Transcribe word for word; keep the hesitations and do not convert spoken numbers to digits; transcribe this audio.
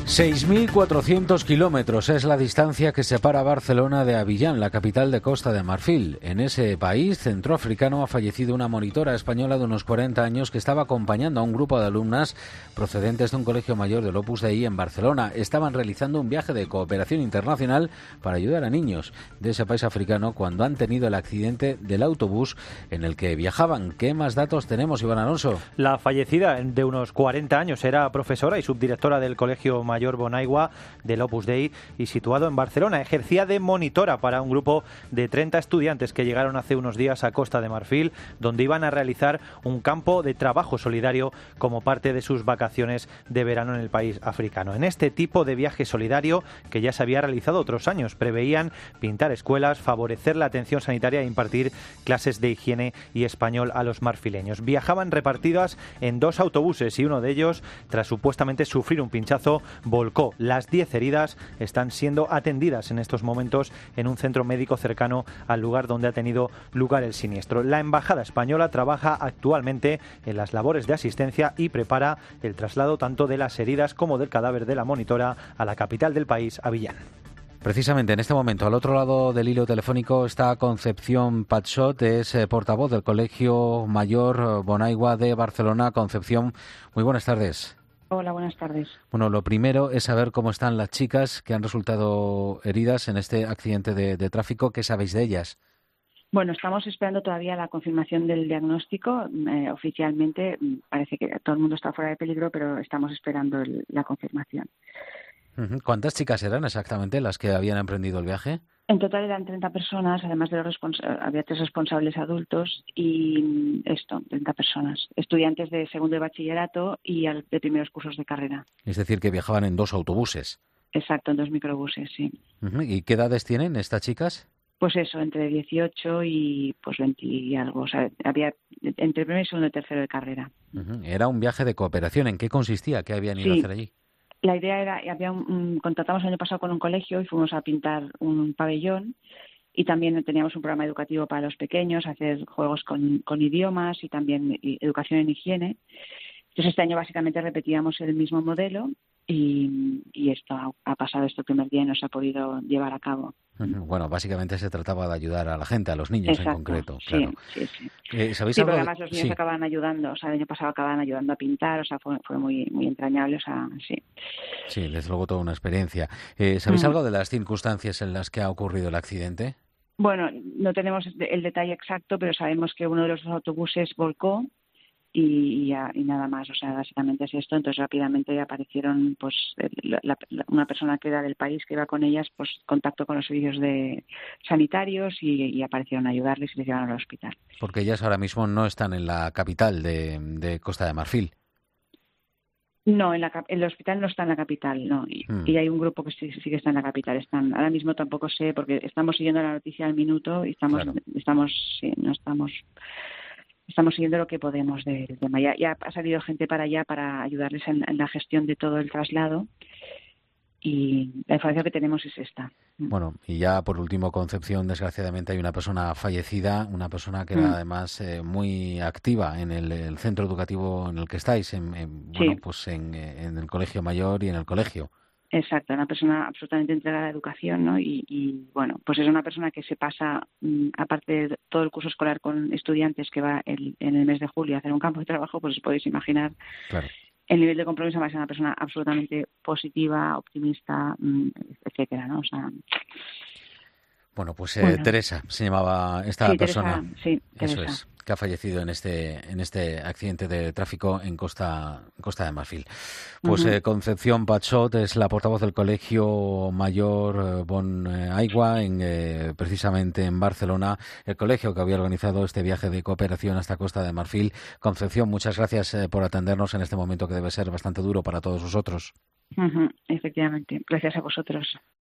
seis mil cuatrocientos kilómetros es la distancia que separa Barcelona de Abiyán, la capital de Costa de Marfil. En ese país centroafricano ha fallecido una monitora española de unos cuarenta años que estaba acompañando a un grupo de alumnas procedentes de un colegio mayor del Opus Dei en Barcelona. Estaban realizando un viaje de cooperación internacional para ayudar a niños de ese país africano cuando han tenido el accidente del autobús en el que viajaban. ¿Qué más datos tenemos, Iván Alonso? La fallecida, de unos cuarenta años, era profesora y subdirectora del colegio mayor Mayor Bonaigua del Opus Dei y situado en Barcelona. Ejercía de monitora para un grupo de treinta estudiantes que llegaron hace unos días a Costa de Marfil, donde iban a realizar un campo de trabajo solidario como parte de sus vacaciones de verano en el país africano. En este tipo de viaje solidario, que ya se había realizado otros años, preveían pintar escuelas, favorecer la atención sanitaria e impartir clases de higiene y español a los marfileños. Viajaban repartidas en dos autobuses y uno de ellos, tras supuestamente sufrir un pinchazo, volcó. Las diez heridas están siendo atendidas en estos momentos en un centro médico cercano al lugar donde ha tenido lugar el siniestro. La embajada española trabaja actualmente en las labores de asistencia y prepara el traslado tanto de las heridas como del cadáver de la monitora a la capital del país, Abiyán. Precisamente en este momento, al otro lado del hilo telefónico, está Concepción Patxot, es eh, portavoz del Colegio Mayor Bonaigua de Barcelona. Concepción, muy buenas tardes. Hola, buenas tardes. Bueno, lo primero es saber cómo están las chicas que han resultado heridas en este accidente de, de tráfico. ¿Qué sabéis de ellas? Bueno, estamos esperando todavía la confirmación del diagnóstico. Eh, oficialmente parece que todo el mundo está fuera de peligro, pero estamos esperando el, la confirmación. ¿Cuántas chicas eran exactamente las que habían emprendido el viaje? En total eran treinta personas, además de los respons- había tres responsables adultos y esto, treinta personas, estudiantes de segundo de bachillerato y de primeros cursos de carrera. Es decir, que viajaban en dos autobuses. Exacto, en dos microbuses, sí. Uh-huh. ¿Y qué edades tienen estas chicas? Pues eso, entre dieciocho y pues veinte y algo. O sea, había entre primero, segundo y tercero de carrera. Uh-huh. Era un viaje de cooperación. ¿En qué consistía? ¿Qué habían ido sí. a hacer allí? La idea era, había un, un, contratamos el año pasado con un colegio y fuimos a pintar un pabellón y también teníamos un programa educativo para los pequeños, hacer juegos con, con idiomas y también y educación en higiene. Entonces este año básicamente repetíamos el mismo modelo y, y esto ha, ha pasado este primer día y no se ha podido llevar a cabo. Bueno, básicamente se trataba de ayudar a la gente, a los niños. Exacto, en concreto. Sí, claro. sí, sí. Eh, ¿sabéis sí, algo pero de... además los niños sí. acaban ayudando, o sea, el año pasado acaban ayudando a pintar, o sea, fue, fue muy muy entrañable, o sea, sí. Sí, desde luego toda una experiencia. Eh, ¿Sabéis Mm. algo de las circunstancias en las que ha ocurrido el accidente? Bueno, no tenemos el detalle exacto, pero sabemos que uno de los autobuses volcó y, y, y nada más, o sea, básicamente es esto. Entonces rápidamente aparecieron, pues, la, la, una persona que era del país que iba con ellas, pues, contacto con los servicios de sanitarios y, y aparecieron a ayudarles y les llevaron al hospital. Porque ellas ahora mismo no están en la capital de, de Costa de Marfil. No, en la, el hospital no está en la capital, no. Y, hmm. y hay un grupo que sí, sí que está en la capital. Están, ahora mismo tampoco sé, porque estamos siguiendo la noticia al minuto y estamos, claro. estamos, sí, no estamos, estamos siguiendo lo que podemos del tema. Ya, ya ha salido gente para allá para ayudarles en, en la gestión de todo el traslado. Y la información que tenemos es esta. Bueno, y ya por último, Concepción, desgraciadamente hay una persona fallecida, una persona que era mm. además eh, muy activa en el, el centro educativo en el que estáis, en, en, bueno, sí. pues en, en el colegio mayor y en el colegio. Exacto, una persona absolutamente entregada a la educación, ¿no? Y, y bueno, pues es una persona que se pasa, mmm, aparte de todo el curso escolar con estudiantes que va el, en el mes de julio a hacer un campo de trabajo, pues os podéis imaginar. Claro. El nivel de compromiso va a ser una persona absolutamente positiva, optimista, etcétera, ¿no? O sea, bueno, pues eh, bueno. Teresa se llamaba esta sí, persona. Teresa, sí, Eso Teresa. es, que ha fallecido en este en este accidente de tráfico en Costa Costa de Marfil. Pues uh-huh. eh, Concepción Patxot es la portavoz del Colegio Mayor Bonaigua, en eh, precisamente en Barcelona, el colegio que había organizado este viaje de cooperación hasta Costa de Marfil. Concepción, muchas gracias eh, por atendernos en este momento que debe ser bastante duro para todos vosotros. Uh-huh. Efectivamente, gracias a vosotros.